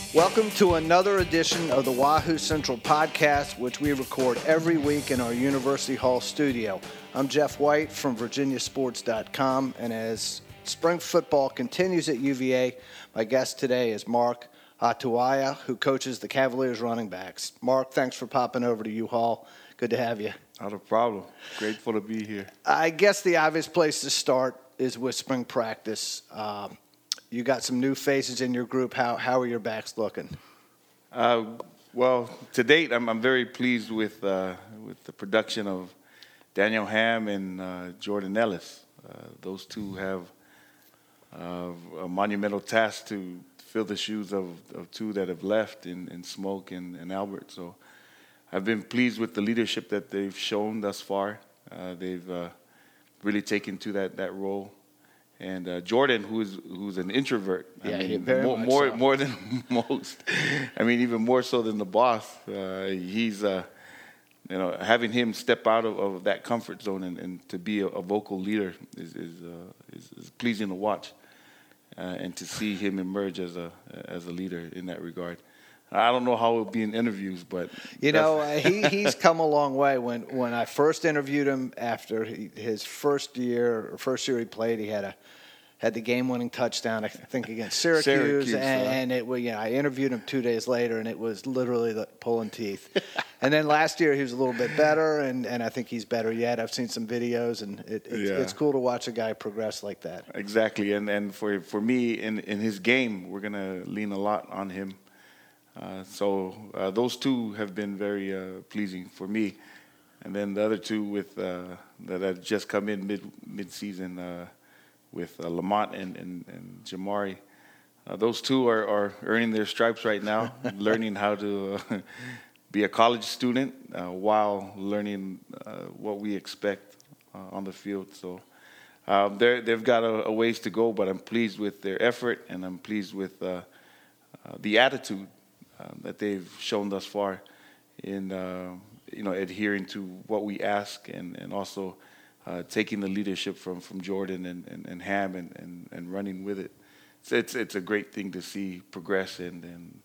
Welcome to another edition of the Wahoo Central podcast, which we record every week in our University Hall studio. I'm Jeff White from VirginiaSports.com, and as spring football continues at UVA, my guest today is Mark Atuaya, who coaches the Cavaliers running backs. Mark, thanks for popping over to U-Hall. Good to have you. Not a problem. Grateful to be here. I guess the obvious place to start is with spring practice. You got some new faces in your group. How are your backs looking? Well, to date, I'm very pleased with the production of Daniel Ham and Jordan Ellis. Those two have a monumental task to fill the shoes of two that have left in Smoke and Albert. So I've been pleased with the leadership that they've shown thus far. They've really taken to that role. And Jordan, who's an introvert, more than most. I mean, even more so than the boss. He's having him step out of that comfort zone and to be a vocal leader is pleasing to watch, and to see him emerge as a leader in that regard. I don't know how it will be in interviews, but he's come a long way. When I first interviewed him after his first year he played, he had the game-winning touchdown, I think, against Syracuse, and I interviewed him 2 days later, and it was literally pulling teeth. And then last year he was a little bit better, and I think he's better yet. I've seen some videos, and it's cool to watch a guy progress like that. Exactly, and for me in his game, we're gonna lean a lot on him. So those two have been very pleasing for me, and then the other two that have just come in mid-season with Lamont and Jamari. Those two are earning their stripes right now, learning how to be a college student while learning what we expect on the field. So they've got a ways to go, but I'm pleased with their effort, and I'm pleased with the attitude that they've shown thus far in adhering to what we ask, and also taking the leadership from Jordan and Ham and running with it. It's a great thing to see progress, and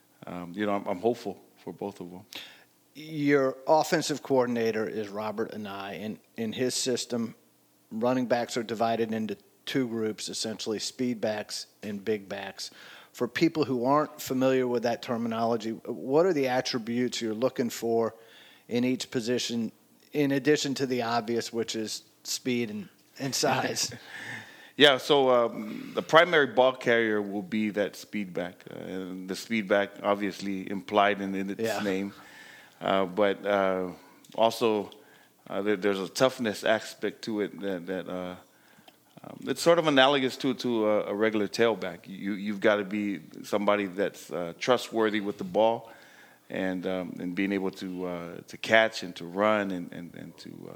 I'm hopeful for both of them. Your offensive coordinator is Robert Anae, and in his system, running backs are divided into two groups, essentially speed backs and big backs. For people who aren't familiar with that terminology, what are the attributes you're looking for in each position, in addition to the obvious, which is speed and size? Yeah, so the primary ball carrier will be that speed back. And the speed back, obviously, implied in its name. But also, there's a toughness aspect to it that it's sort of analogous to a regular tailback. You've got to be somebody that's trustworthy with the ball, and being able to catch and to run and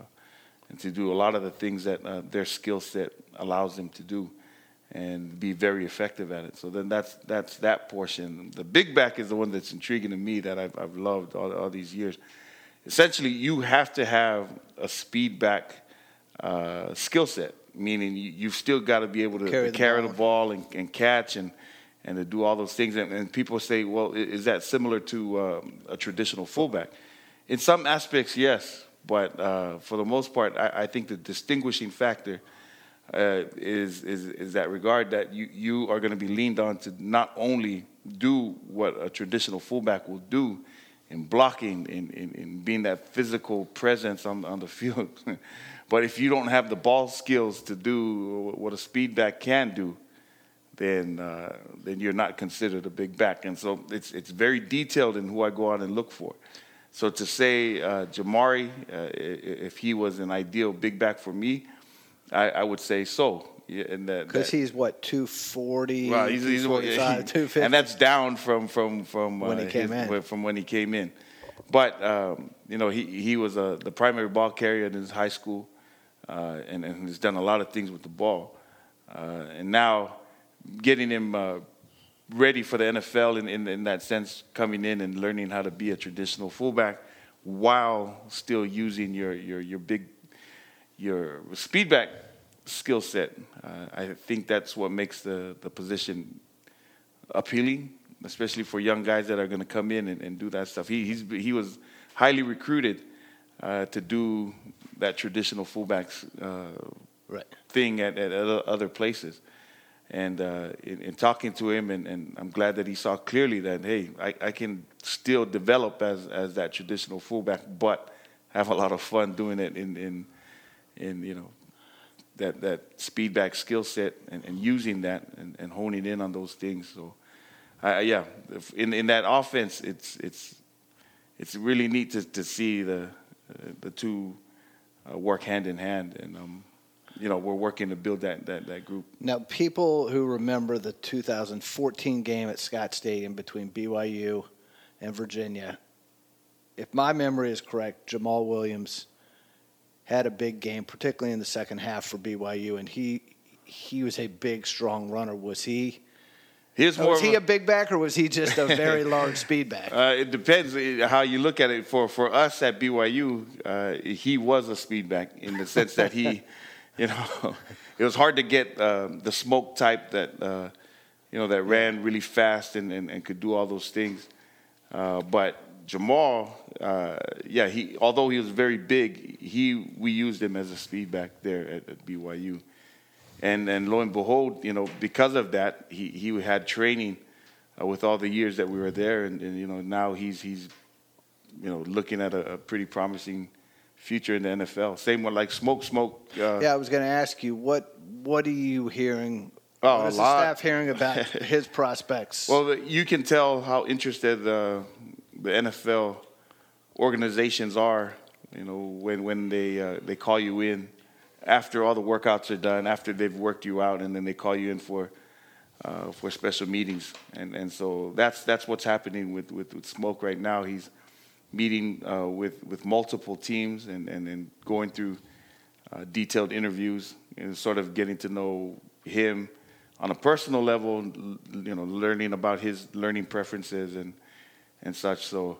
to do a lot of the things that their skill set allows them to do, and be very effective at it. So then that's that portion. The big back is the one that's intriguing to me, that I've loved all these years. Essentially, you have to have a speed back skill set, meaning you've still got to be able to carry the ball and catch and to do all those things. And people say, well, is that similar to a traditional fullback? In some aspects, yes. But for the most part, I think the distinguishing factor is that regard, that you are going to be leaned on to not only do what a traditional fullback will do in blocking, in being that physical presence on the field, but if you don't have the ball skills to do what a speed back can do, then you're not considered a big back. And so it's very detailed in who I go out and look for. So to say Jamari, if he was an ideal big back for me, I would say so. Because he's 240, well, 245, 250, and that's down from when he came in. From when he came in. But he was the primary ball carrier in his high school, and has done a lot of things with the ball, and now getting him ready for the NFL in that sense, coming in and learning how to be a traditional fullback while still using your speed back skill set. I think that's what makes the position appealing, especially for young guys that are going to come in and do that stuff. He was highly recruited to do that traditional fullbacks thing at other places. And in talking to him, and I'm glad that he saw clearly that, hey, I can still develop as that traditional fullback, but have a lot of fun doing it in that speed back skill set and using that and honing in on those things. So, in that offense, it's really neat to see the two work hand in hand, and we're working to build that group. Now, people who remember the 2014 game at Scott Stadium between BYU and Virginia, if my memory is correct, Jamal Williams had a big game, particularly in the second half for BYU, and he was a big, strong runner. Was he a big back, or was he just a very large speed back? It depends how you look at it. For us at BYU, he was a speed back in the sense that he, it was hard to get the smoke type that that ran really fast and could do all those things. But Jamal, although he was very big, we used him as a speed back there at BYU. And lo and behold, because of that, he had training with all the years that we were there, and now he's looking at a pretty promising future in the NFL. Same one like Smoke. I was going to ask you, what are you hearing? What is the staff hearing about his prospects? Well, you can tell how interested the NFL organizations are, when they call you in after all the workouts are done, after they've worked you out, and then they call you in for special meetings. And so that's what's happening with Smoke right now. He's meeting with multiple teams and going through detailed interviews and sort of getting to know him on a personal level, learning about his learning preferences and such. So,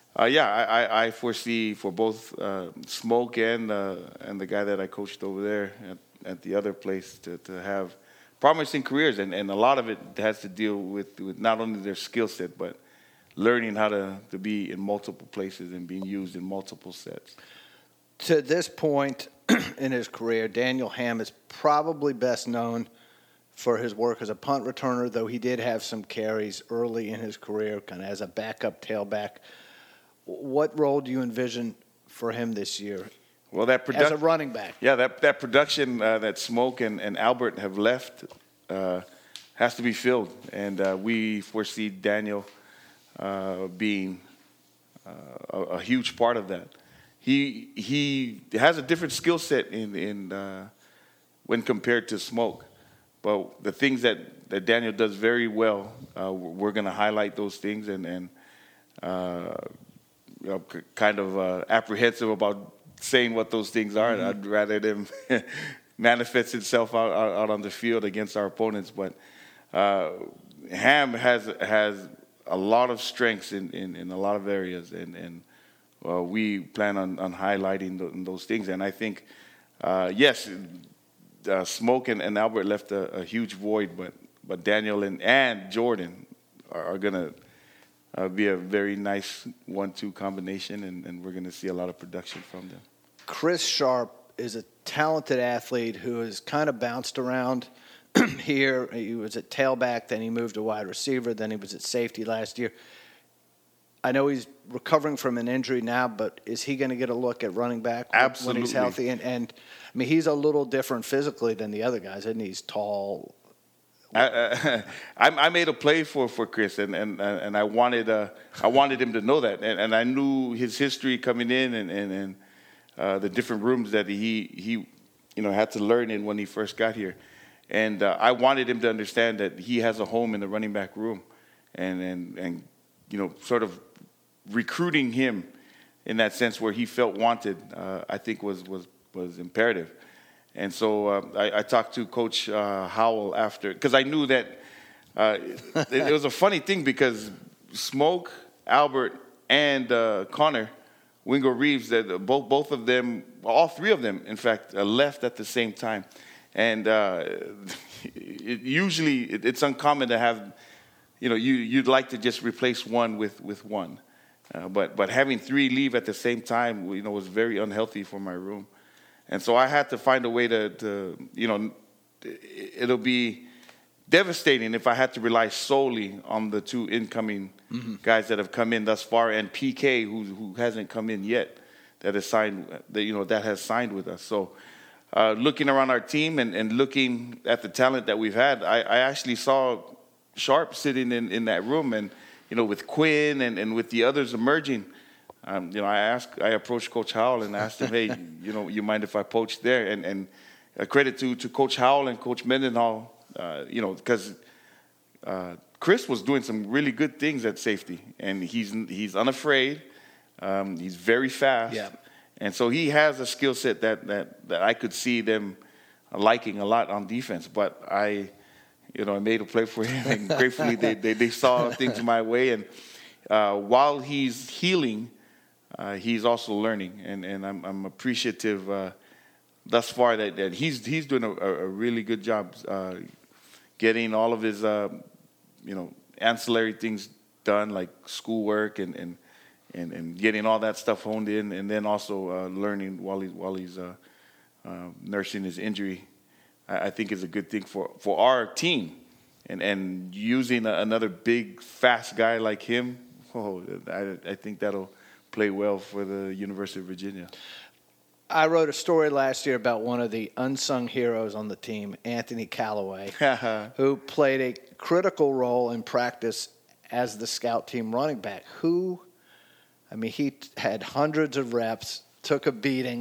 I foresee for both Smoke and the guy that I coached over there at the other place to have promising careers, and a lot of it has to deal with not only their skill set, but learning how to be in multiple places and being used in multiple sets. To this point in his career, Daniel Ham is probably best known for his work as a punt returner, though he did have some carries early in his career, kind of as a backup tailback. What role do you envision for him this year? Well, as a running back. Yeah, that production that Smoke and Albert have left has to be filled, and we foresee Daniel being a huge part of that. He has a different skill set in when compared to Smoke, but the things that Daniel does very well, we're going to highlight those things and kind of apprehensive about saying what those things are. Mm-hmm. I'd rather them manifest itself out on the field against our opponents. But Ham has a lot of strengths in a lot of areas, and we plan on highlighting those things. And I think, yes, Smoke and Albert left a huge void, but Daniel and Jordan are going to be a very nice 1-2 combination, and we're going to see a lot of production from them. Chris Sharp is a talented athlete who has kind of bounced around here. He was at tailback, then he moved to wide receiver, then he was at safety last year. I know he's recovering from an injury now, but is he going to get a look at running back when he's healthy? And I mean, he's a little different physically than the other guys, isn't he? He's tall. I made a play for Chris, and I wanted him to know that, and I knew his history coming in, and the different rooms that he had to learn in when he first got here, and I wanted him to understand that he has a home in the running back room, and sort of recruiting him in that sense where he felt wanted, I think was imperative. And so I talked to Coach Howell after, because I knew that it was a funny thing because Smoke, Albert, and Connor, Wingo Reeves, that both of them, all three of them, in fact, left at the same time. And usually it's uncommon to have you'd like to just replace one with one. But having 3 leave at the same time, was very unhealthy for my room. And so I had to find a way to it'll be devastating if I had to rely solely on the 2 incoming guys that have come in thus far, and PK, who hasn't come in yet, that has signed with us. So looking around our team and looking at the talent that we've had, I actually saw Sharp sitting in that room, and with Quinn and with the others emerging. I approached Coach Howell and asked him, hey, you mind if I poach there? And a credit to Coach Howell and Coach Mendenhall, because Chris was doing some really good things at safety, and he's unafraid. He's very fast, yeah. And so he has a skill set that I could see them liking a lot on defense. But I made a play for him, and gratefully they saw things my way. And while he's healing, he's also learning, and I'm appreciative thus far that he's doing a really good job getting all of his ancillary things done, like schoolwork and getting all that stuff honed in, and then also learning while he's nursing his injury. I think is a good thing for our team, and using another big fast guy like him. I think that'll play well for the University of Virginia. I wrote a story last year about one of the unsung heroes on the team, Anthony Callaway, who played a critical role in practice as the scout team running back. He had hundreds of reps, took a beating.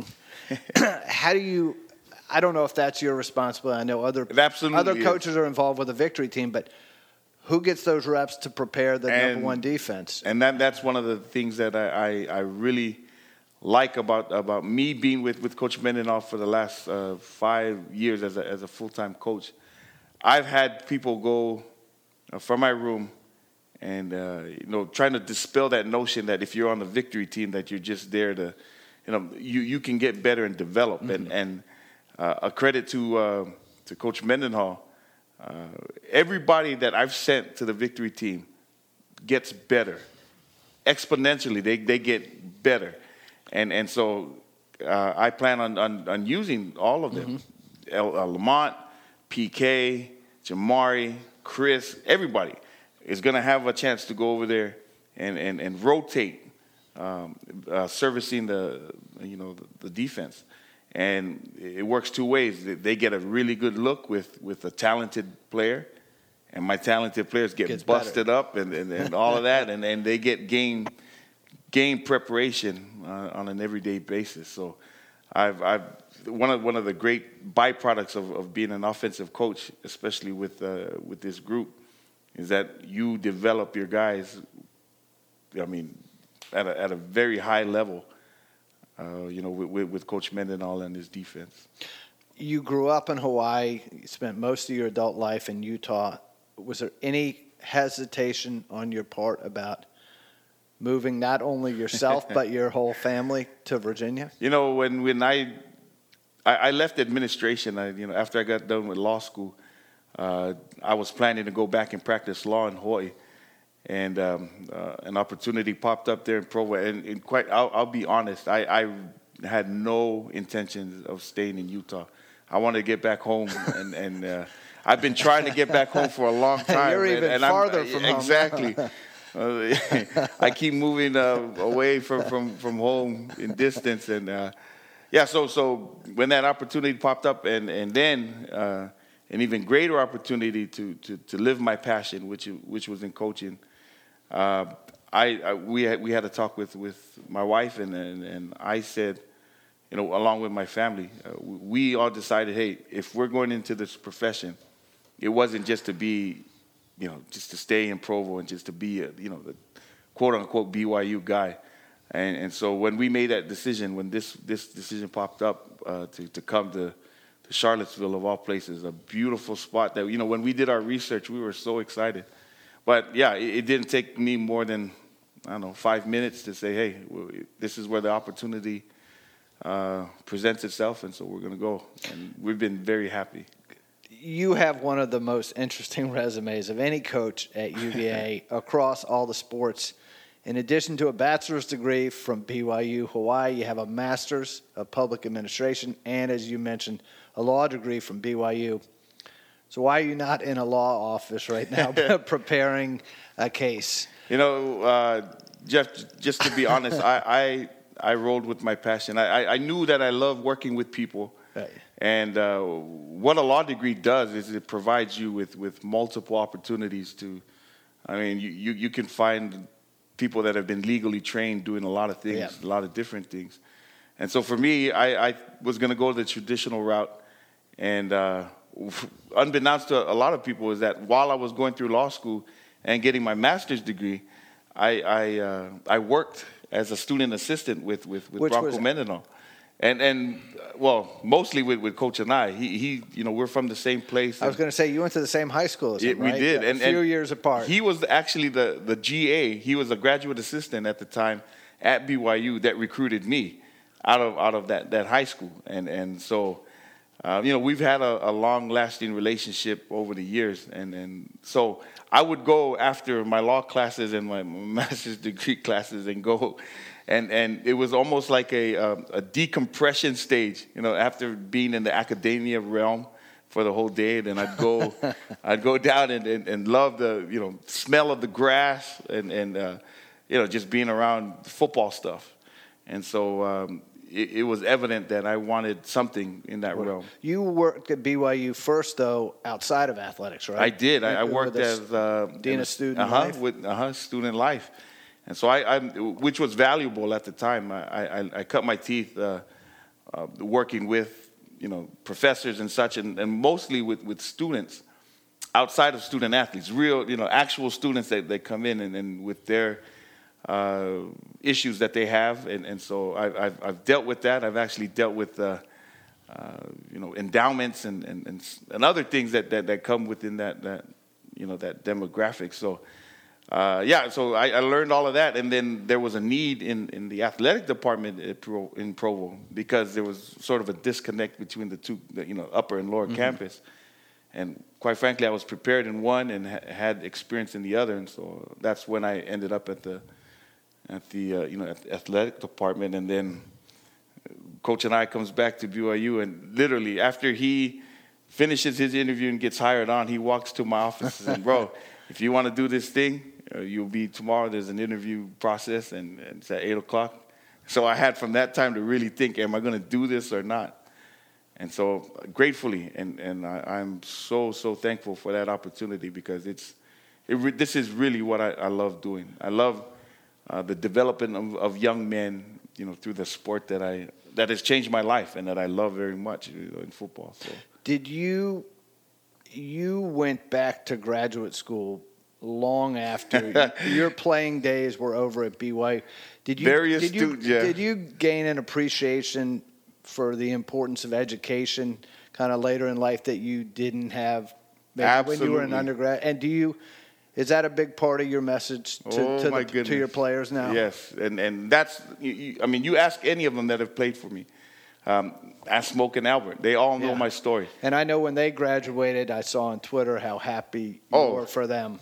I don't know if that's your responsibility. I know other coaches are involved with the victory team, but who gets those reps to prepare the number one defense? And that's one of the things that I really like about me being with Coach Mendenhall for the last 5 years as a full-time coach. I've had people go from my room and trying to dispel that notion that if you're on the victory team that you're just there to, you can get better and develop. Mm-hmm. And a credit to Coach Mendenhall. Everybody that I've sent to the victory team gets better exponentially. They get better. And so I plan on using all of them. Mm-hmm. Lamont, PK, Jamari, Chris, everybody is going to have a chance to go over there and rotate, servicing the defense. And it works 2 ways. They get a really good look with a talented player, and my talented players get busted up and all of that, and they get game preparation on an everyday basis. So I've one of the great byproducts of being an offensive coach, especially with this group, is that you develop your guys. At a very high level. With Coach Mendenhall and his defense. You grew up in Hawaii. You spent most of your adult life in Utah. Was there any hesitation on your part about moving not only yourself but your whole family to Virginia? When I left administration, after I got done with law school, I was planning to go back and practice law in Hawaii. And an opportunity popped up there in Provo. And I'll be honest, I had no intentions of staying in Utah. I wanted to get back home, and I've been trying to get back home for a long time. You're even farther from home. Exactly. I keep moving away from home in distance, and So when that opportunity popped up, and then an even greater opportunity to live my passion, which was in coaching. We had a talk with my wife, and I said, along with my family, we all decided, hey, if we're going into this profession, it wasn't just to be, just to stay in Provo and just to be, the quote unquote BYU guy. And so when we made that decision, when this decision popped up to come to Charlottesville, of all places, a beautiful spot that, when we did our research, we were so excited. But, it didn't take me more than, 5 minutes to say, hey, this is where the opportunity presents itself, and so we're going to go. And we've been very happy. you have one of the most interesting resumes of any coach at UVA across all the sports. In addition to a bachelor's degree from BYU Hawaii, you have a master's of public administration and, as you mentioned, a law degree from BYU. So why are you not in a law office right now preparing a case? Jeff, just to be honest, I rolled with my passion. I knew that I love working with people. Right. And what a law degree does is it provides you with multiple opportunities to, you can find people that have been legally trained doing a lot of things, a lot of different things. And so for me, I was going to go the traditional route. And unbeknownst to a lot of people is that while I was going through law school and getting my master's degree, I worked as a student assistant with Bronco Mendenhall. And mostly with Coach and I. He we're from the same place. I was going to say, you went to the same high school as him, right? We did. Yeah, a few years apart. He was actually the GA. He was a graduate assistant at the time at BYU that recruited me out of that high school. And so, we've had a long-lasting relationship over the years. And so I would go after my law classes and my master's degree classes and go. And it was almost like a decompression stage, after being in the academia realm for the whole day. Then I'd go down and love the, smell of the grass and just being around football stuff. And so it was evident that I wanted something in that realm. You worked at BYU first, though, outside of athletics, right? I did. I worked as dean of student life. With student life. And so I which was valuable at the time. I cut my teeth working with, professors and such, and mostly with students outside of student athletes, real, actual students that come in and with their issues that they have. And so I've dealt with that. I've actually dealt with, endowments and other things that come within that demographic. So. So I learned all of that, and then there was a need in the athletic department in Provo because there was sort of a disconnect between the two, upper and lower campus. And quite frankly, I was prepared in one and had experience in the other, and so that's when I ended up at the athletic department. And then Coach and I comes back to BYU, and literally after he finishes his interview and gets hired on, he walks to my office and says, "Bro, if you want to do this thing, you'll be tomorrow. There's an interview process, and it's at 8 o'clock. So I had from that time to really think, am I going to do this or not? And so gratefully, and I'm so thankful for that opportunity because this is really what I love doing. I love the development of young men, through the sport that has changed my life and that I love very much in football. So. Did you went back to graduate school long after your playing days were over at BYU. Did you gain an appreciation for the importance of education kind of later in life that you didn't have when you were an undergrad? And is that a big part of your message to your players now? Yes, and that's you ask any of them that have played for me. Ask Smoke and Albert. They all know my story. And I know when they graduated, I saw on Twitter how happy you were for them.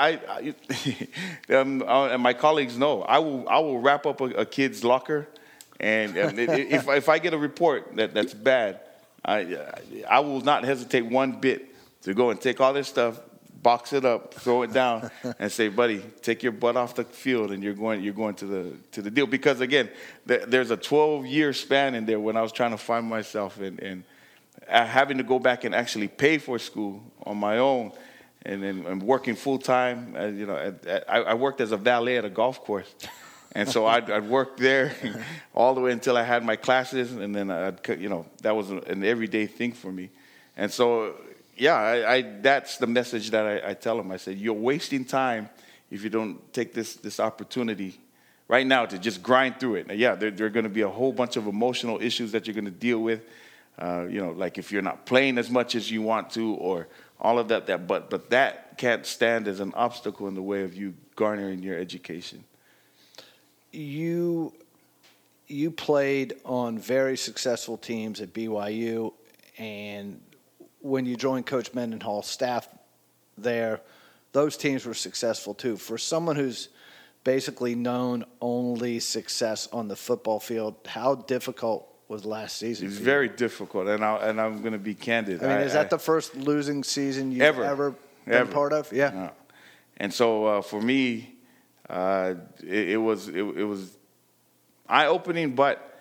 And my colleagues know. I will wrap up a kid's locker, and if I get a report that's bad, I will not hesitate one bit to go and take all their stuff, box it up, throw it down, and say, "Buddy, take your butt off the field, and you're going to the deal." Because again, there's a 12-year span in there when I was trying to find myself and having to go back and actually pay for school on my own, and then working full time. I worked as a valet at a golf course, and so I'd work there all the way until I had my classes, and then that was an everyday thing for me, and so. Yeah, that's the message that I tell them. I said, you're wasting time if you don't take this opportunity right now to just grind through it. Now, there are going to be a whole bunch of emotional issues that you're going to deal with, like if you're not playing as much as you want to or all of that. But that can't stand as an obstacle in the way of you garnering your education. You played on very successful teams at BYU, and when you joined Coach Mendenhall's staff there, those teams were successful too. For someone who's basically known only success on the football field, how difficult was last season? It's very difficult, and I'm going to be candid. I mean, is that the first losing season you've ever been part of? Yeah. And so for me, it was eye-opening, but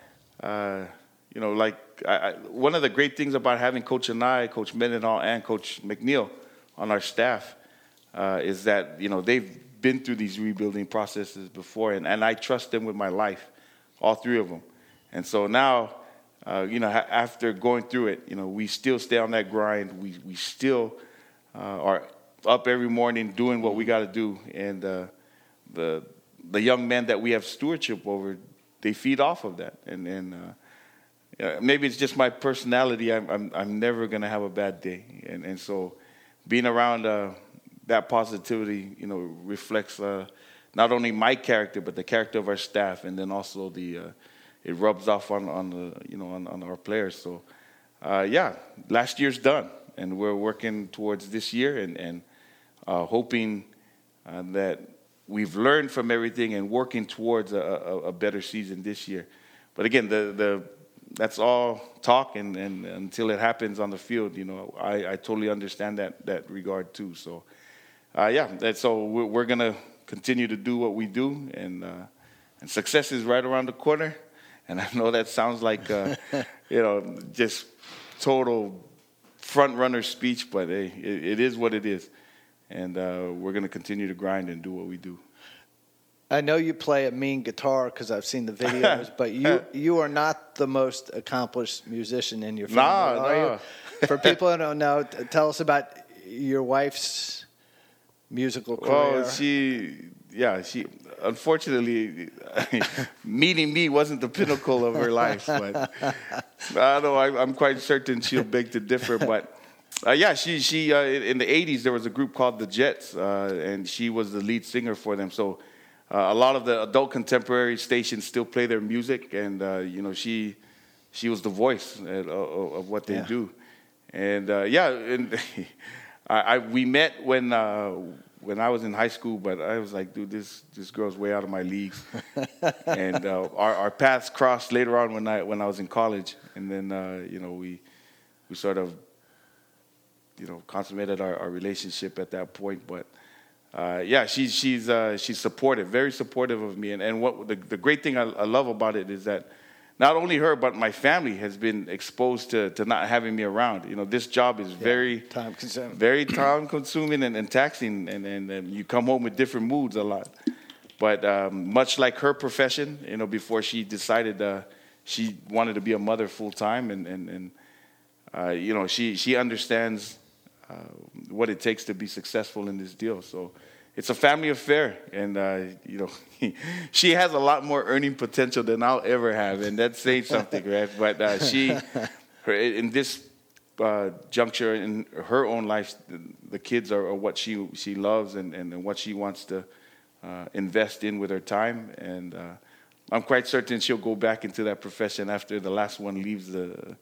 one of the great things about having Coach Anae, Coach Mendenhall, and Coach McNeil on our staff is that they've been through these rebuilding processes before, and I trust them with my life, all three of them. And so now, after going through it, we still stay on that grind. We still are up every morning doing what we got to do, and the young men that we have stewardship over, they feed off of that. And maybe it's just my personality. I'm never gonna have a bad day, and so being around that positivity, reflects not only my character but the character of our staff, and then also it rubs off on our players. So last year's done, and we're working towards this year, and hoping that we've learned from everything and working towards a better season this year. But again, that's all talk, and until it happens on the field, I totally understand that regard too. So. So we're going to continue to do what we do, and success is right around the corner. And I know that sounds like, just total front-runner speech, but hey, it is what it is. And we're going to continue to grind and do what we do. I know you play a mean guitar because I've seen the videos, but you are not the most accomplished musician in your family, are you? For people who don't know, tell us about your wife's musical career. Well, she unfortunately, meeting me wasn't the pinnacle of her life, but I know I'm quite certain she'll beg to differ. But she in the 80s there was a group called the Jets, and she was the lead singer for them. So a lot of the adult contemporary stations still play their music, and she was the voice of what they do. And we met when I was in high school, but I was like, dude, this girl's way out of my league. And our paths crossed later on when I was in college, and then we sort of consummated our relationship at that point. But she's supportive, very supportive of me, and what the great thing I love about it is that not only her, but my family has been exposed to not having me around. This job is very time-consuming and taxing, and you come home with different moods a lot. But much like her profession, before she decided she wanted to be a mother full-time, and she understands what it takes to be successful in this deal. So it's a family affair, and she has a lot more earning potential than I'll ever have, and that's saying something, right? But in this juncture in her own life, the kids are what she loves and what she wants to invest in with her time, and I'm quite certain she'll go back into that profession after the last one leaves the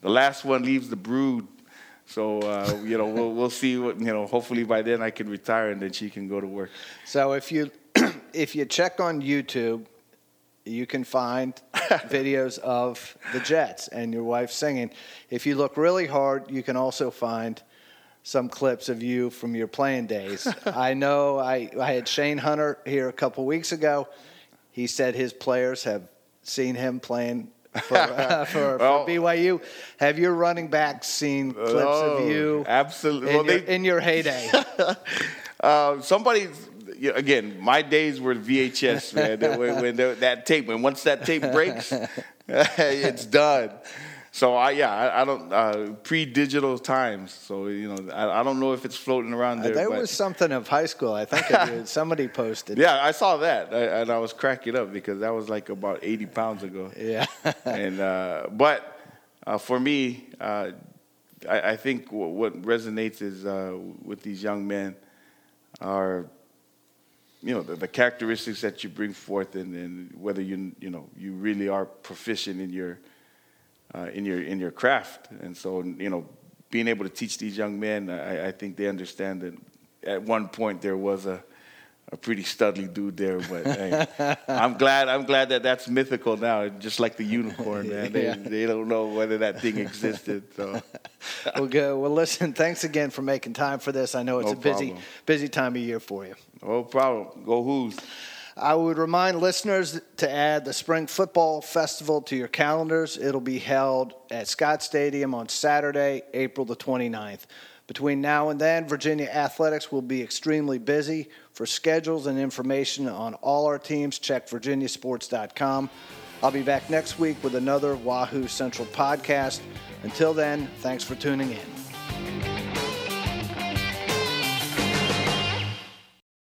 brood. So, we'll see what, hopefully by then I can retire and then she can go to work. So if you check on YouTube, you can find videos of the Jets and your wife singing. If you look really hard, you can also find some clips of you from your playing days. I know I had Shane Hunter here a couple weeks ago. He said his players have seen him playing for BYU. Have your running backs seen clips of you? Absolutely. In your heyday? Somebody, again, my days were VHS, man. Once that tape breaks, it's done. So I don't pre-digital times. So I don't know if it's floating around there. There was something of high school. I think somebody posted. Yeah, I saw that, and I was cracking up because that was like about 80 pounds ago. Yeah. And but for me, I think what resonates is with these young men are the characteristics that you bring forth, and whether you really are proficient in your craft. And so being able to teach these young men, I think they understand that at one point there was a pretty studly dude there, but hey, I'm glad that that's mythical now, just like the unicorn, man. They don't know whether that thing existed. So. Well, good. Well, listen, thanks again for making time for this. I know it's busy time of year for you. No problem. Go Hoos. I would remind listeners to add the Spring Football Festival to your calendars. It'll be held at Scott Stadium on Saturday, April the 29th. Between now and then, Virginia Athletics will be extremely busy. For schedules and information on all our teams, check virginiasports.com. I'll be back next week with another Wahoo Central podcast. Until then, thanks for tuning in.